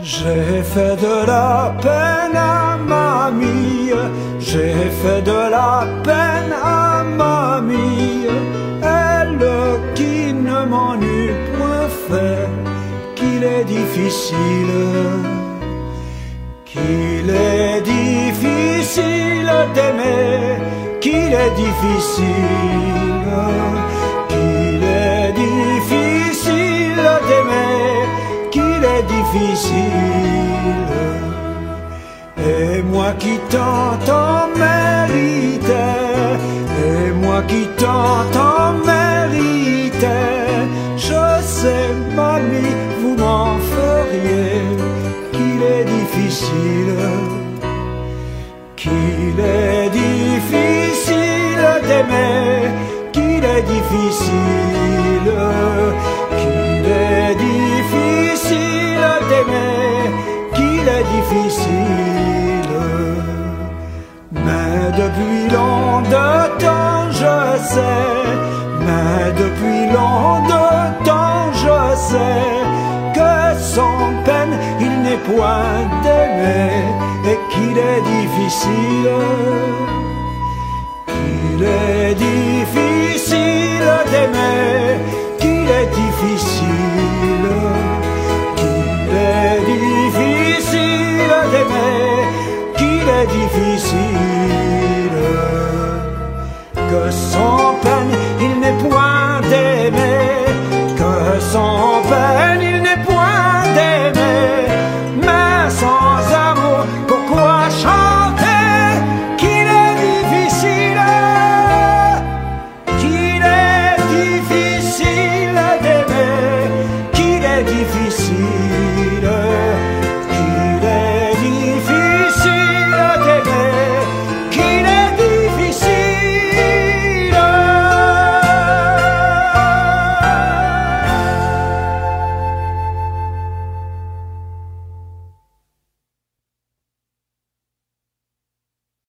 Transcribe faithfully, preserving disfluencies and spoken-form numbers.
J'ai fait de la peine à mamie, j'ai fait de la peine à mamie, elle qui ne m'en eût point fait, qu'il est difficile, qu'il est difficile d'aimer, qu'il est difficile, qu'il est difficile d'aimer, qu'il est difficile. Et moi qui tant en méritais, et moi qui tant en méritais, je sais, mamie, vous m'en feriez, qu'il est difficile, qu'il est difficile d'aimer, qu'il est difficile, qu'il est difficile d'aimer, qu'il est difficile. Mais depuis long de temps je sais, mais depuis long de temps je sais, que sans peine il n'est point d'aimer, et qu'il est difficile, qu'il est difficile